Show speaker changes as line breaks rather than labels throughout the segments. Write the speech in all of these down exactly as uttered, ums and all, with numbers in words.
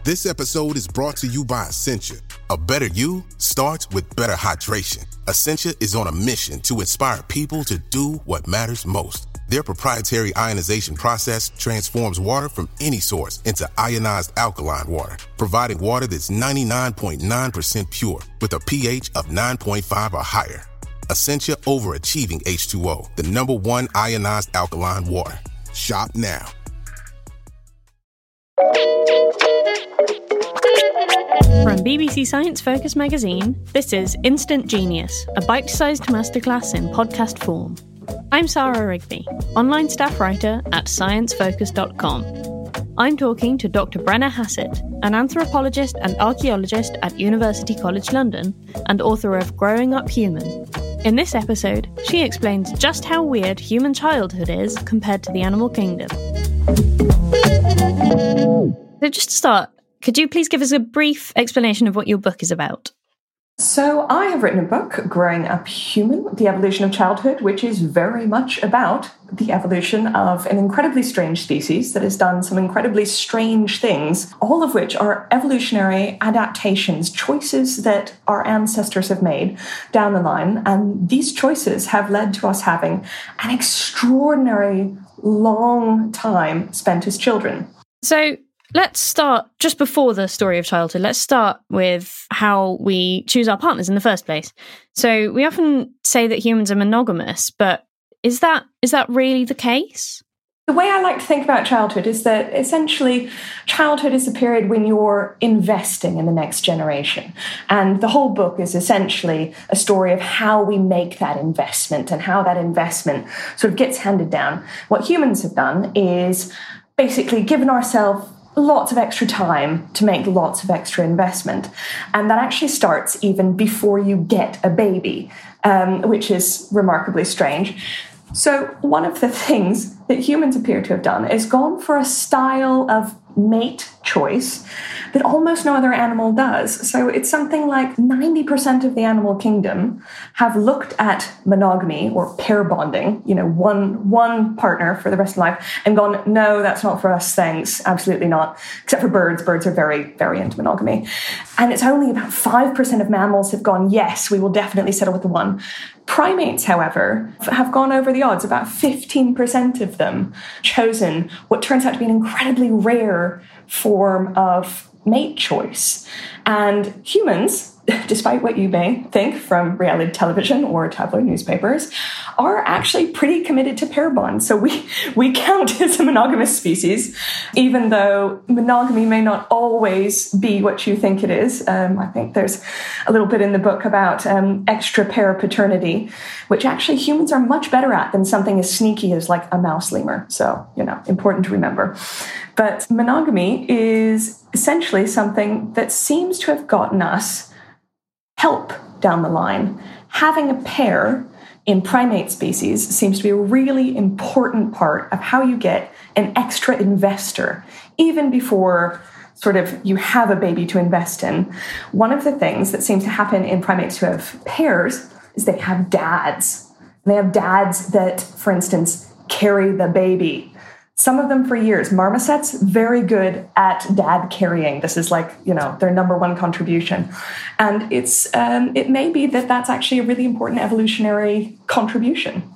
This episode is brought to you by Essentia. A better you starts with better hydration. Essentia is on a mission to inspire people to do what matters most. Their proprietary ionization process transforms water from any source into ionized alkaline water, providing water that's ninety-nine point nine percent pure with a pH of nine point five or higher. Essentia Overachieving H two O, the number one ionized alkaline water. Shop now.
From B B C Science Focus magazine, this is Instant Genius, a bite-sized masterclass in podcast form. I'm Sarah Rigby, online staff writer at science focus dot com. I'm talking to Doctor Brenna Hassett, an anthropologist and archaeologist at University College London and author of Growing Up Human. In this episode, she explains just how weird human childhood is compared to the animal kingdom. So just to start, could you please give us a brief explanation of what your book is about?
So I have written a book, Growing Up Human, The Evolution of Childhood, which is very much about the evolution of an incredibly strange species that has done some incredibly strange things, all of which are evolutionary adaptations, choices that our ancestors have made down the line. And these choices have led to us having an extraordinary long time spent as children.
So let's start just before the story of childhood. Let's start with how we choose our partners in the first place. So we often say that humans are monogamous, but is that is that really the case?
The way I like to think about childhood is that essentially childhood is a period when you're investing in the next generation. And the whole book is essentially a story of how we make that investment and how that investment sort of gets handed down. What humans have done is basically given ourselves lots of extra time to make lots of extra investment. And that actually starts even before you get a baby, um, which is remarkably strange. So one of the things that humans appear to have done is gone for a style of mate choice that almost no other animal does. So it's something like ninety percent of the animal kingdom have looked at monogamy or pair bonding, you know, one one partner for the rest of life, and gone, no, that's not for us, thanks, absolutely not. Except for birds. Birds are very, very into monogamy. And it's only about five percent of mammals have gone, yes, we will definitely settle with the one. Primates, however, have gone over the odds. About fifteen percent of them chosen what turns out to be an incredibly rare form of mate choice. And humans, despite what you may think from reality television or tabloid newspapers, are actually pretty committed to pair bonds. So we, we count as a monogamous species, even though monogamy may not always be what you think it is. Um, I think there's a little bit in the book about um, extra pair paternity, which actually humans are much better at than something as sneaky as like a mouse lemur. So, you know, important to remember. But monogamy is essentially something that seems to have gotten us help down the line. Having a pair in primate species seems to be a really important part of how you get an extra investor, even before sort of you have a baby to invest in. One of the things that seems to happen in primates who have pairs is they have dads. They have dads that, for instance, carry the baby. Some of them for years. Marmosets, very good at dad carrying. This is like, you know, their number one contribution. And it's um, it may be that that's actually a really important evolutionary contribution.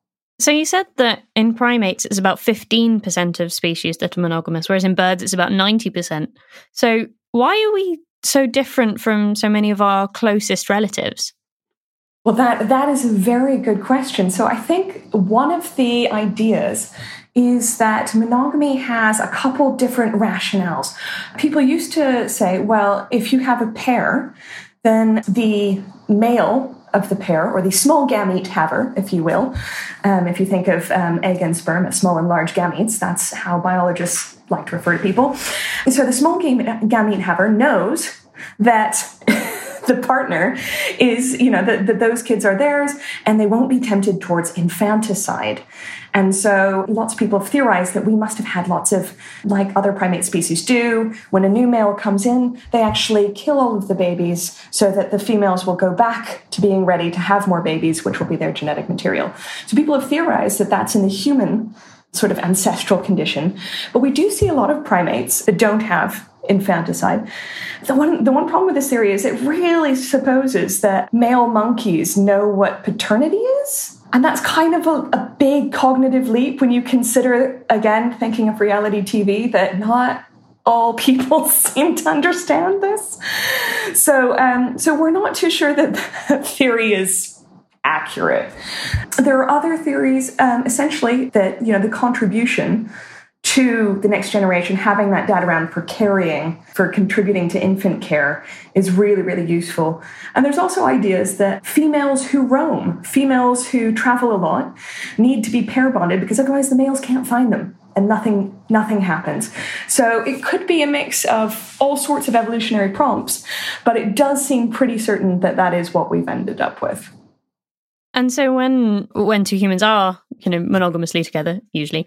So you said that in primates it's about fifteen percent of species that are monogamous, whereas in birds it's about ninety percent. So why are we so different from so many of our closest relatives?
Well, that that is a very good question. So I think one of the ideas is that monogamy has a couple different rationales. People used to say, well, if you have a pair, then the male of the pair, or the small gamete haver, if you will, um, if you think of um, egg and sperm as small and large gametes, that's how biologists like to refer to people. So the small gamete, gamete haver knows that the partner is, you know, that those kids are theirs and they won't be tempted towards infanticide. And so lots of people have theorized that we must have had lots of, like other primate species do, when a new male comes in, they actually kill all of the babies so that the females will go back to being ready to have more babies, which will be their genetic material. So people have theorized that that's in the human sort of ancestral condition. But we do see a lot of primates that don't have infanticide. The one, the one problem with this theory is it really supposes that male monkeys know what paternity is. And that's kind of a, a big cognitive leap when you consider, again, thinking of reality T V, that not all people seem to understand this. So, um, so we're not too sure that the theory is accurate. There are other theories, um, essentially, that, you know, the contribution to the next generation, having that dad around for carrying, for contributing to infant care, is really, really useful. And there's also ideas that females who roam, females who travel a lot, need to be pair bonded because otherwise the males can't find them and nothing, nothing happens. So it could be a mix of all sorts of evolutionary prompts, but it does seem pretty certain that that is what we've ended up with.
And so when when two humans are kind of monogamously together, usually,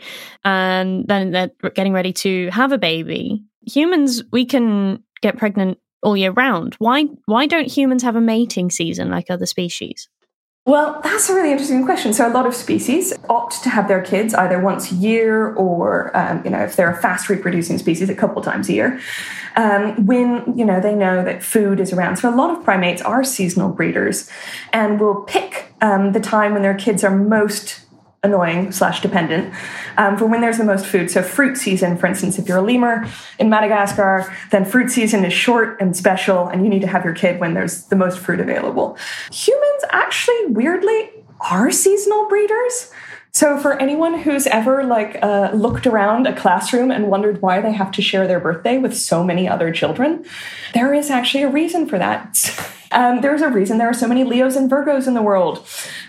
and then they're getting ready to have a baby, humans, we can get pregnant all year round. Why why don't humans have a mating season like other species?
Well, that's a really interesting question. So a lot of species opt to have their kids either once a year or, um, you know, if they're a fast reproducing species, a couple times a year, um, when, you know, they know that food is around. So a lot of primates are seasonal breeders and will pick um, the time when their kids are most annoying slash dependent um, for when there's the most food. So fruit season, for instance, if you're a lemur in Madagascar, then fruit season is short and special, and you need to have your kid when there's the most fruit available. Humans actually, weirdly, are seasonal breeders. So for anyone who's ever like uh, looked around a classroom and wondered why they have to share their birthday with so many other children, there is actually a reason for that. Um, there's a reason there are so many Leos and Virgos in the world.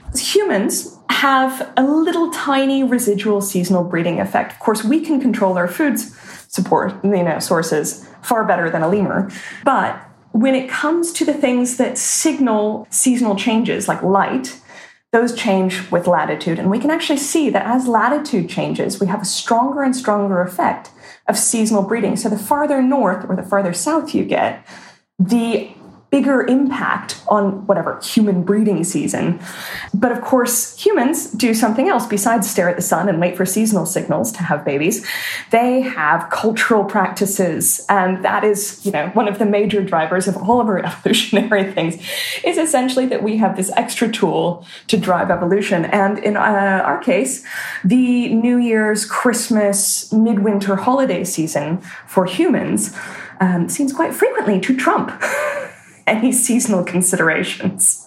Humans have a little tiny residual seasonal breeding effect. Of course, we can control our food support, you know, sources far better than a lemur. But when it comes to the things that signal seasonal changes, like light, those change with latitude. And we can actually see that as latitude changes, we have a stronger and stronger effect of seasonal breeding. So the farther north or the farther south you get, the bigger impact on whatever human breeding season. But of course, humans do something else besides stare at the sun and wait for seasonal signals to have babies. They have cultural practices. And that is, you know, one of the major drivers of all of our evolutionary things is essentially that we have this extra tool to drive evolution. And in uh, our case, the New Year's, Christmas, midwinter holiday season for humans um, seems quite frequently to trump any seasonal considerations.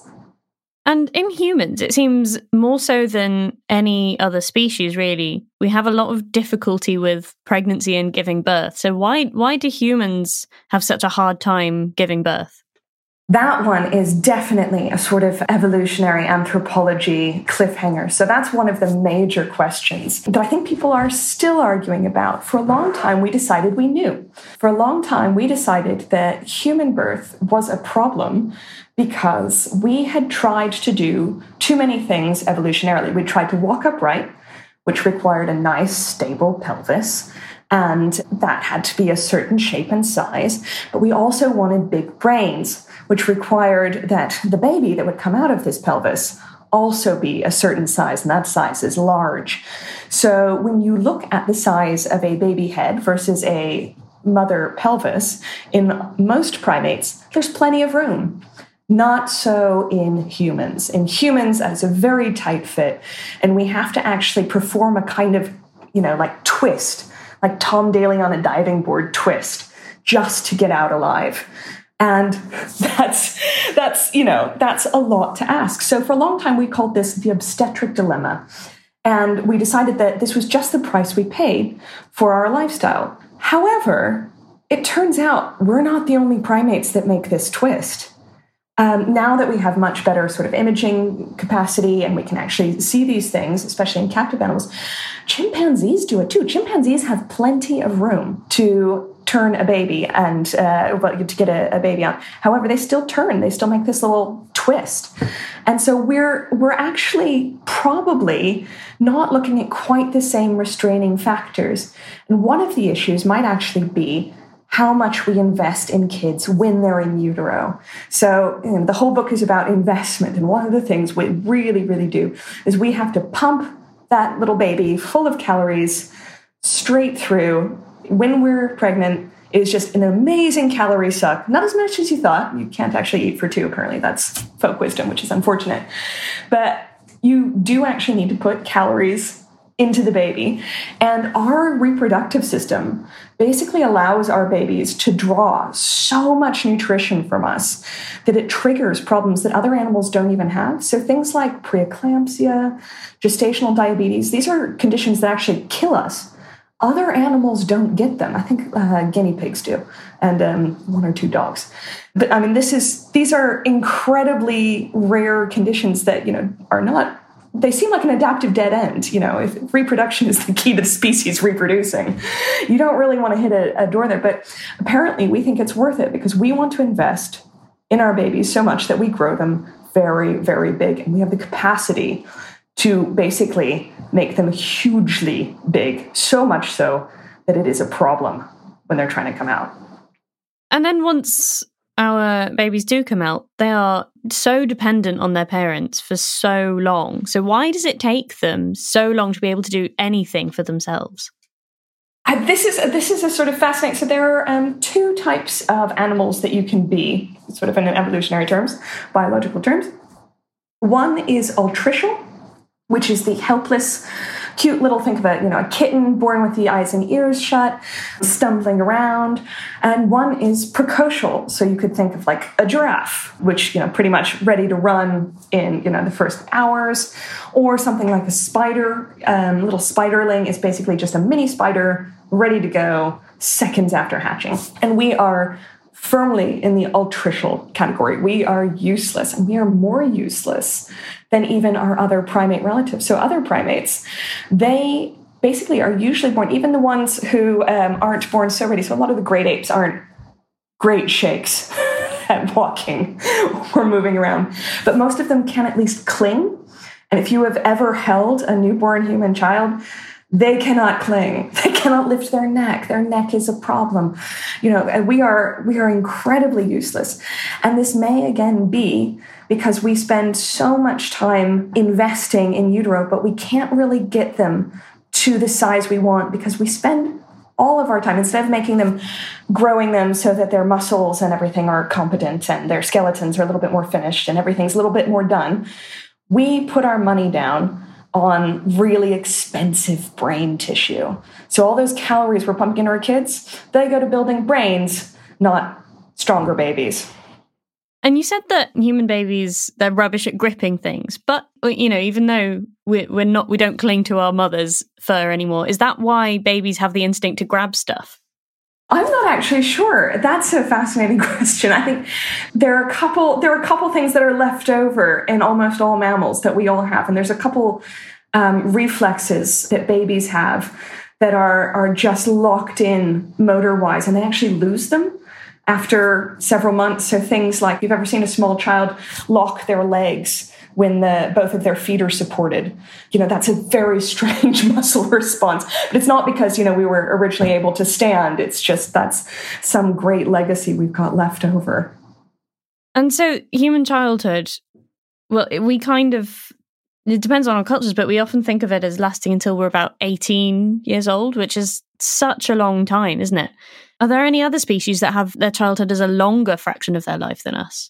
And in humans, it seems more so than any other species, really, we have a lot of difficulty with pregnancy and giving birth. So why why do humans have such a hard time giving birth?
That one is definitely a sort of evolutionary anthropology cliffhanger. So that's one of the major questions that I think people are still arguing about. For a long time, we decided we knew. For a long time, we decided that human birth was a problem because we had tried to do too many things evolutionarily. We tried to walk upright, which required a nice, stable pelvis. And that had to be a certain shape and size. But we also wanted big brains, which required that the baby that would come out of this pelvis also be a certain size, and that size is large. So when you look at the size of a baby head versus a mother pelvis, in most primates, there's plenty of room. Not so in humans. In humans, that is a very tight fit, and we have to actually perform a kind of, you know, like twist, like Tom Daly on a diving board twist, just to get out alive. And that's, that's, you know, that's a lot to ask. So for a long time, we called this the obstetric dilemma. And we decided that this was just the price we paid for our lifestyle. However, it turns out we're not the only primates that make this twist. Um, now that we have much better sort of imaging capacity and we can actually see these things, especially in captive animals, chimpanzees do it too. Chimpanzees have plenty of room to turn a baby and uh, well, to get a, a baby out. However, they still turn. They still make this little twist. And so we're we're actually probably not looking at quite the same restraining factors. And one of the issues might actually be how much we invest in kids when they're in utero. So you know, the whole book is about investment. And one of the things we really, really do is we have to pump that little baby full of calories straight through when we're pregnant is just an amazing calorie suck. Not as much as you thought. You can't actually eat for two, apparently. That's folk wisdom, which is unfortunate. But you do actually need to put calories into the baby. And our reproductive system basically allows our babies to draw so much nutrition from us that it triggers problems that other animals don't even have. So things like preeclampsia, gestational diabetes, these are conditions that actually kill us. Other animals don't get them. I think uh, guinea pigs do, and um, one or two dogs. But I mean, this is these are incredibly rare conditions that, you know, are not. They seem like an adaptive dead end. You know, if reproduction is the key to the species reproducing, you don't really want to hit a, a door there. But apparently, we think it's worth it because we want to invest in our babies so much that we grow them very, very big, and we have the capacity to basically make them hugely big, so much so that it is a problem when they're trying to come out.
And then once our babies do come out, they are so dependent on their parents for so long. So why does it take them so long to be able to do anything for themselves?
Uh, this is this is a sort of fascinating. So there are um, two types of animals that you can be, sort of in evolutionary terms, biological terms. One is altricial, which is the helpless, cute little, think of it, you know, a kitten born with the eyes and ears shut, stumbling around. And one is precocial. So you could think of like a giraffe, which, you know, pretty much ready to run in, you know, the first hours, or something like a spider. Um, little spiderling is basically just a mini spider ready to go seconds after hatching. And we are firmly in the altricial category. We are useless, and we are more useless than even our other primate relatives. So other primates, they basically are usually born, even the ones who um, aren't born so ready. So a lot of the great apes aren't great shakes at walking or moving around, but most of them can at least cling. And if you have ever held a newborn human child, they cannot cling. They cannot lift their neck. Their neck is a problem. You know, and we are we are incredibly useless. And this may again be because we spend so much time investing in utero, but we can't really get them to the size we want because we spend all of our time, instead of making them, growing them so that their muscles and everything are competent and their skeletons are a little bit more finished and everything's a little bit more done, we put our money down on really expensive brain tissue. So all those calories we're pumping into our kids, they go to building brains, not stronger babies.
And you said that human babies, they're rubbish at gripping things. But, you know, even though we're, we're not, we don't cling to our mother's fur anymore, is that why babies have the instinct to grab stuff?
I'm not actually sure. That's a fascinating question. I think there are a couple there are a couple things that are left over in almost all mammals that we all have. And there's a couple um, reflexes that babies have that are, are just locked in motor-wise, and they actually lose them after several months. So things like, you've ever seen a small child lock their legs when the both of their feet are supported. You know, that's a very strange muscle response. But it's not because, you know, we were originally able to stand. It's just that's some great legacy we've got left over.
And so human childhood, well, we kind of, it depends on our cultures, but we often think of it as lasting until we're about eighteen years old, which is such a long time, isn't it? Are there any other species that have their childhood as a longer fraction of their life than us?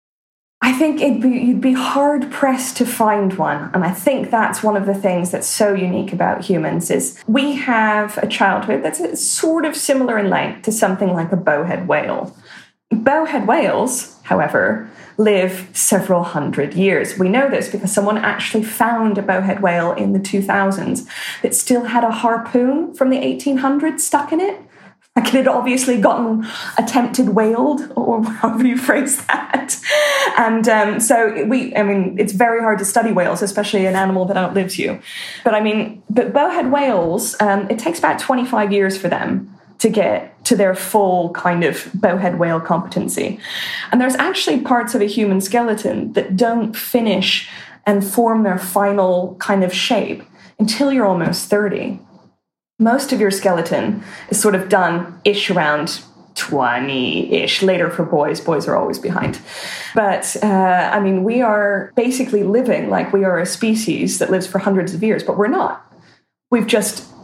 I think it'd be, you'd be hard-pressed to find one. And I think that's one of the things that's so unique about humans is we have a childhood that's sort of similar in length to something like a bowhead whale. Bowhead whales, however, live several hundred years. We know this because someone actually found a bowhead whale in the two thousands that still had a harpoon from the eighteen hundreds stuck in it. Like it had obviously gotten attempted whaled, or however you phrase that. And um, so we, I mean, it's very hard to study whales, especially an animal that outlives you. But I mean, but bowhead whales, um, it takes about twenty-five years for them to get to their full kind of bowhead whale competency. And there's actually parts of a human skeleton that don't finish and form their final kind of shape until you're almost thirty. Most of your skeleton is sort of done-ish around twenty-ish. Later for boys. Boys are always behind. But, uh, I mean, we are basically living like we are a species that lives for hundreds of years, but we're not. We've just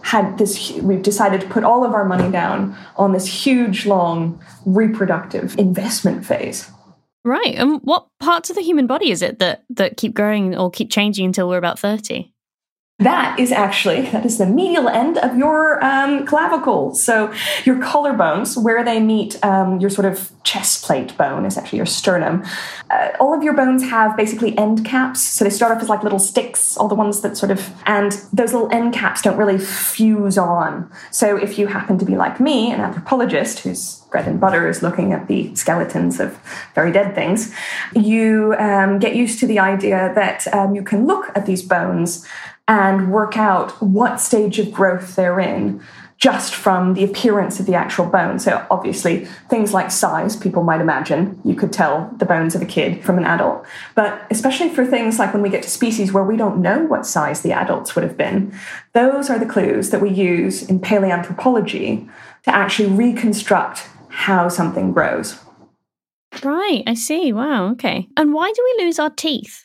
had this, we've decided to put all of our money down on this huge, long reproductive investment phase.
Right. And what parts of the human body is it that, that keep growing or keep changing until we're about thirty?
That is actually, that is the medial end of your um, clavicle. So your collarbones, where they meet um, your sort of chest plate bone, is actually your sternum. Uh, all of your bones have basically end caps. So they start off as like little sticks, all the ones that sort of, and those little end caps don't really fuse on. So if you happen to be like me, an anthropologist whose bread and butter is looking at the skeletons of very dead things, you um, get used to the idea that um, you can look at these bones and work out what stage of growth they're in just from the appearance of the actual bone. So obviously, things like size, people might imagine, you could tell the bones of a kid from an adult. But especially for things like when we get to species where we don't know what size the adults would have been, those are the clues that we use in paleoanthropology to actually reconstruct how something grows.
Right, I see. Wow, okay. And why do we lose our teeth?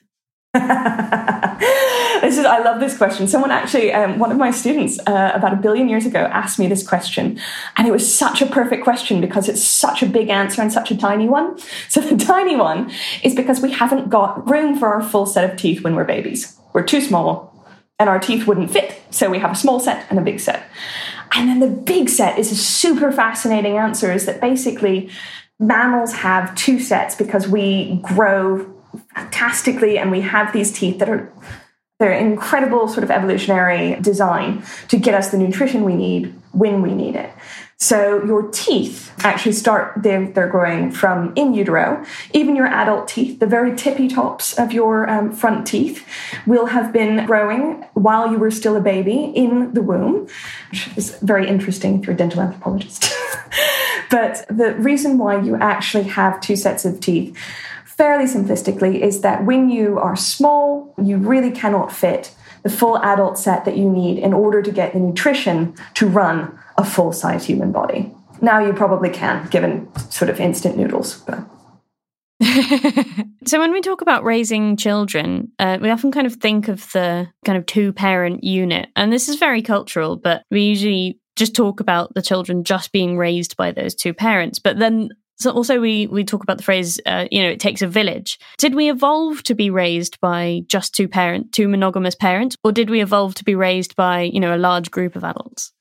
This is, I love this question. Someone actually, um, one of my students uh, about a billion years ago asked me this question, and it was such a perfect question because it's such a big answer and such a tiny one. So the tiny one is because we haven't got room for our full set of teeth when we're babies. We're too small and our teeth wouldn't fit. So we have a small set and a big set. And then the big set is a super fascinating answer, is that basically mammals have two sets because we grow fantastically and we have these teeth that are they're incredible sort of evolutionary design to get us the nutrition we need when we need it. So your teeth actually start, they're, they're growing from in utero. Even your adult teeth, the very tippy tops of your um, front teeth, will have been growing while you were still a baby in the womb, which is very interesting if you're a dental anthropologist. But the reason why you actually have two sets of teeth, fairly simplistically, is that when you are small, you really cannot fit the full adult set that you need in order to get the nutrition to run a full-size human body. Now you probably can, given sort of instant noodles. But.
So when we talk about raising children, uh, we often kind of think of the kind of two-parent unit. And this is very cultural, but we usually just talk about the children just being raised by those two parents. But then So also we, we talk about the phrase, uh, you know, it takes a village. Did we evolve to be raised by just two parent, two monogamous parents, or did we evolve to be raised by, you know, a large group of adults?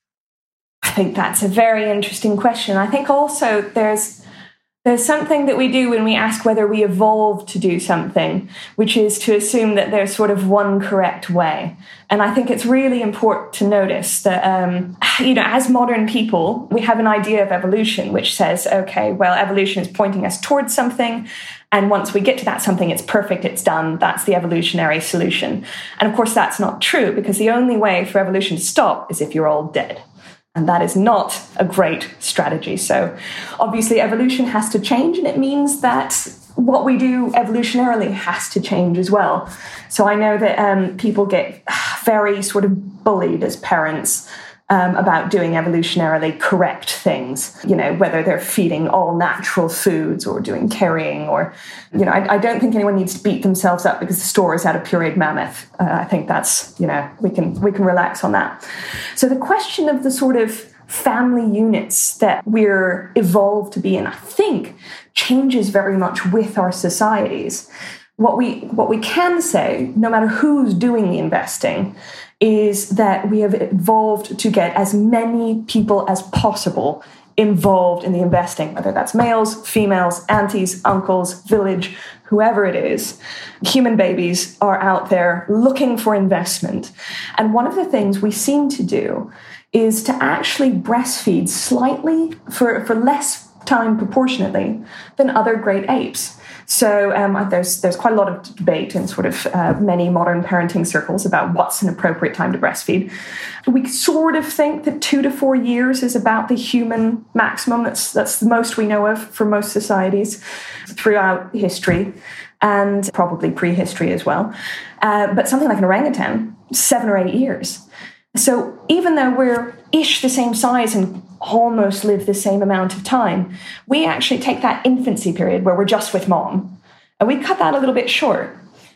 I think that's a very interesting question. I think also there's there's something that we do when we ask whether we evolved to do something, which is to assume that there's sort of one correct way. And I think it's really important to notice that, um, you know, as modern people, we have an idea of evolution, which says, okay, well, evolution is pointing us towards something. And once we get to that something, it's perfect, it's done. That's the evolutionary solution. And of course, that's not true, because the only way for evolution to stop is if you're all dead. And that is not a great strategy. So obviously evolution has to change, and it means that what we do evolutionarily has to change as well. So I know that um, people get very sort of bullied as parents um, about doing evolutionarily correct things, you know, whether they're feeding all natural foods or doing carrying, or, you know, I, I don't think anyone needs to beat themselves up because the store is out of pureed mammoth. Uh, I think that's, you know, we can we can relax on that. So the question of the sort of family units that we're evolved to be in, I think, changes very much with our societies. What we what we can say, no matter who's doing the investing, is that we have evolved to get as many people as possible involved in the investing, whether that's males, females, aunties, uncles, village, whoever it is. Human babies are out there looking for investment. And one of the things we seem to do is to actually breastfeed slightly for, for less time proportionately than other great apes. So um, there's there's quite a lot of debate in sort of uh, many modern parenting circles about what's an appropriate time to breastfeed. We sort of think that two to four years is about the human maximum. That's that's the most we know of for most societies throughout history, and probably prehistory as well. Uh, but something like an orangutan, seven or eight years. So even though we're ish the same size and almost live the same amount of time, we actually take that infancy period where we're just with mom, and we cut that a little bit short.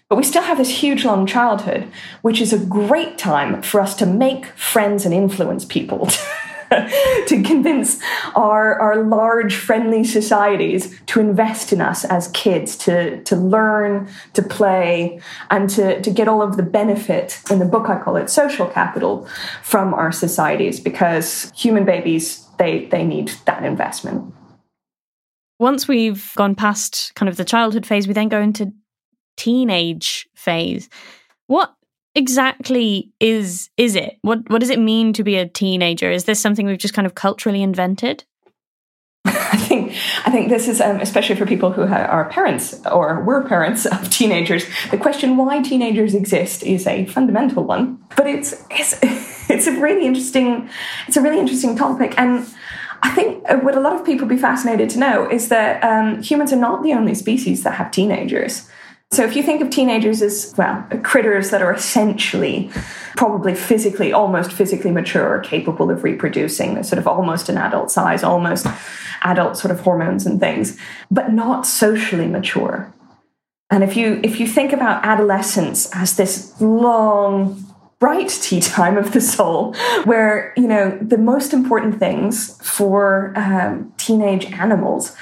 But we still have this huge long childhood, which is a great time for us to make friends and influence people, to convince our, our large, friendly societies to invest in us as kids, to, to learn, to play, and to, to get all of the benefit, in the book I call it social capital, from our societies, because human babies, they, they need that investment.
Once we've gone past kind of the childhood phase, we then go into teenage phase. What exactly is is it? What what does it mean to be a teenager? Is this something we've just kind of culturally invented?
I think I think this is um, especially for people who ha- are parents or were parents of teenagers. The question why teenagers exist is a fundamental one, but it's it's it's a really interesting it's a really interesting topic. And I think what a lot of people be fascinated to know is that um, humans are not the only species that have teenagers. So if you think of teenagers as, well, critters that are essentially probably physically, almost physically mature, capable of reproducing, they're sort of almost an adult size, almost adult sort of hormones and things, but not socially mature. And if you if you think about adolescence as this long, bright tea time of the soul, where, you know, the most important things for um, teenage animals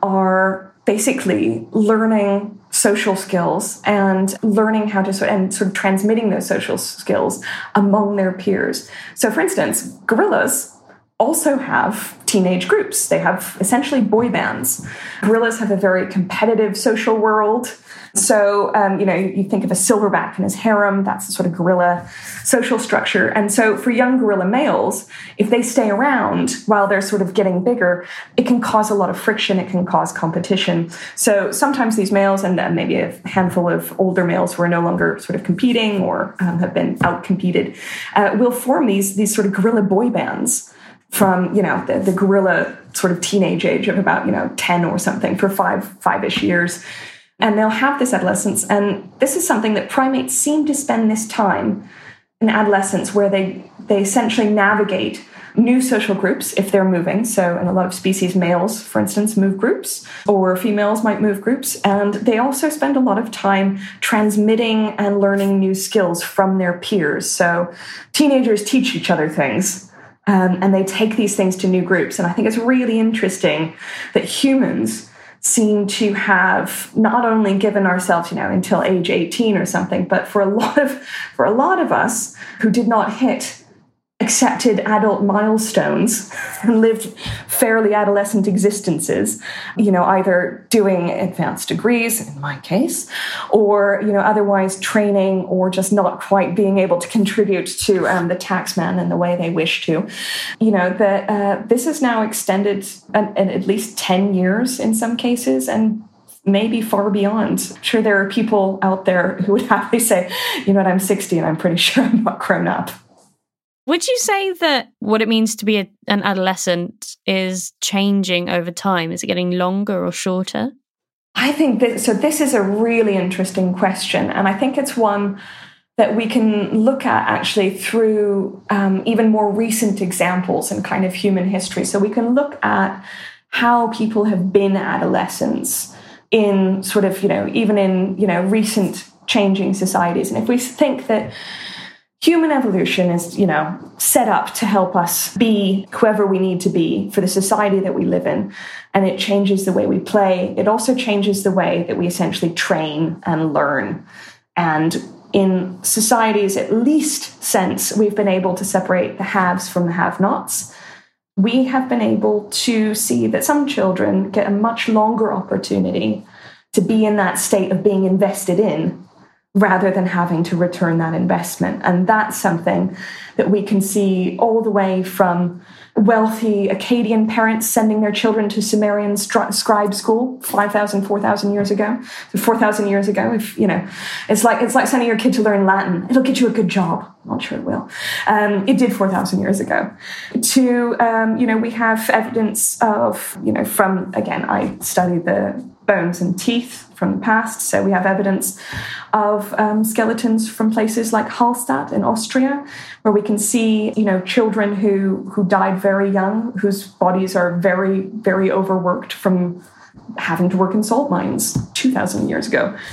are basically learning social skills and learning how to sort and sort of transmitting those social skills among their peers. So, for instance, gorillas also have teenage groups. They have essentially boy bands. Gorillas have a very competitive social world. So, um, you know, you think of a silverback and his harem, that's the sort of gorilla social structure. And so for young gorilla males, if they stay around while they're sort of getting bigger, it can cause a lot of friction, it can cause competition. So sometimes these males, and uh, maybe a handful of older males who are no longer sort of competing or um, have been out-competed, uh, will form these, these sort of gorilla boy bands from, you know, the, the gorilla sort of teenage age of about, you know, ten or something for five, five-ish years. And they'll have this adolescence. And this is something that primates seem to spend this time in adolescence, where they, they essentially navigate new social groups if they're moving. So in a lot of species, males, for instance, move groups, or females might move groups. And they also spend a lot of time transmitting and learning new skills from their peers. So teenagers teach each other things, um, and they take these things to new groups. And I think it's really interesting that humans seem to have not only given ourselves, you know, until age eighteen or something, but for a lot of for a lot of us who did not hit accepted adult milestones and lived fairly adolescent existences, you know, either doing advanced degrees, in my case, or, you know, otherwise training, or just not quite being able to contribute to um, the taxman in the way they wish to. You know, that uh, this is now extended at, at least ten years in some cases, and maybe far beyond. I'm sure there are people out there who would happily say, you know what, I'm sixty and I'm pretty sure I'm not grown up.
Would you say that what it means to be a, an adolescent is changing over time? Is it getting longer or shorter?
I think that, so this is a really interesting question. And I think it's one that we can look at actually through um, even more recent examples in kind of human history. So we can look at how people have been adolescents in sort of, you know, even in, you know, recent changing societies. And if we think that human evolution is, you know, set up to help us be whoever we need to be for the society that we live in, and it changes the way we play, it also changes the way that we essentially train and learn. And in societies, at least since we've been able to separate the haves from the have-nots, we have been able to see that some children get a much longer opportunity to be in that state of being invested in, rather than having to return that investment. And that's something that we can see all the way from wealthy Akkadian parents sending their children to Sumerian scribe school five thousand, four thousand years ago. So four thousand years ago, if, you know, it's like it's like sending your kid to learn Latin. It'll get you a good job. I'm not sure it will. Um, it did four thousand years ago. To, um, you know, we have evidence of, you know, from, again, I studied the bones and teeth from the past. So we have evidence of um, skeletons from places like Hallstatt in Austria, where we can see, you know, children who, who died very young, whose bodies are very, very overworked from having to work in salt mines two thousand years ago.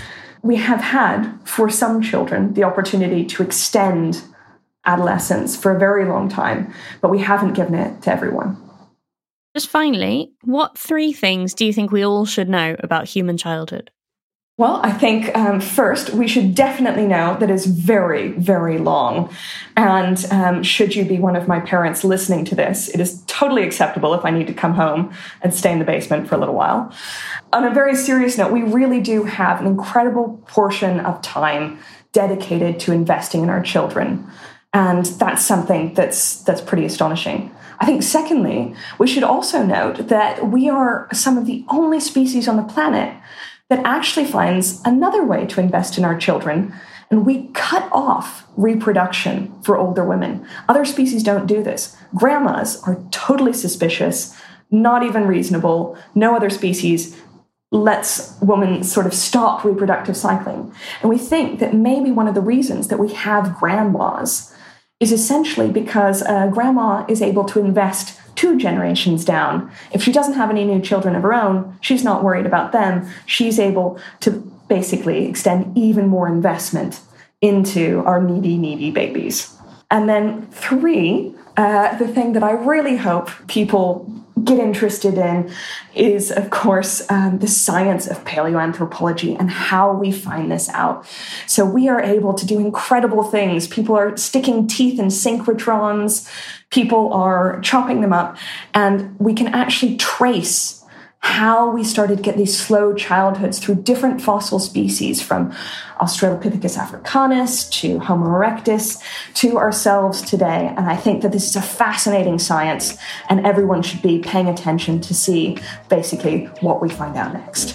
we have had, for some children, the opportunity to extend adolescence for a very long time, but we haven't given it to everyone.
Just finally, what three things do you think we all should know about human childhood?
Well, I think um, first, we should definitely know that it's very, very long. And um, should you be one of my parents listening to this, it is totally acceptable if I need to come home and stay in the basement for a little while. On a very serious note, we really do have an incredible portion of time dedicated to investing in our children. And that's something that's that's pretty astonishing. I think, secondly, we should also note that we are some of the only species on the planet that actually finds another way to invest in our children, and we cut off reproduction for older women. Other species don't do this. Grandmas are totally suspicious, not even reasonable. No other species lets women sort of stop reproductive cycling. And we think that maybe one of the reasons that we have grandmas is essentially because uh, grandma is able to invest two generations down. If she doesn't have any new children of her own, she's not worried about them. She's able to basically extend even more investment into our needy, needy babies. And then three, uh, the thing that I really hope people get interested in is, of course, um, the science of paleoanthropology and how we find this out. So we are able to do incredible things. People are sticking teeth in synchrotrons. People are chopping them up. And we can actually trace how we started to get these slow childhoods through different fossil species, from Australopithecus africanus to Homo erectus to ourselves today. And I think that this is a fascinating science, and everyone should be paying attention to see basically what we find out next.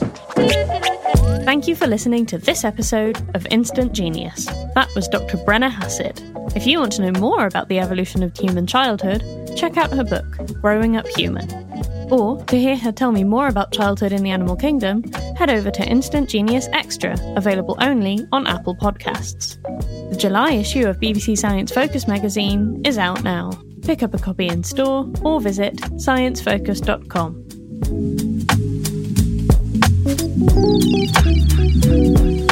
Thank you for listening to this episode of Instant Genius. That was Doctor Brenna Hassett. If you want to know more about the evolution of human childhood, check out her book, Growing Up Human. Or, to hear her tell me more about childhood in the animal kingdom, head over to Instant Genius Extra, available only on Apple Podcasts. The July issue of B B C Science Focus magazine is out now. Pick up a copy in store or visit science focus dot com.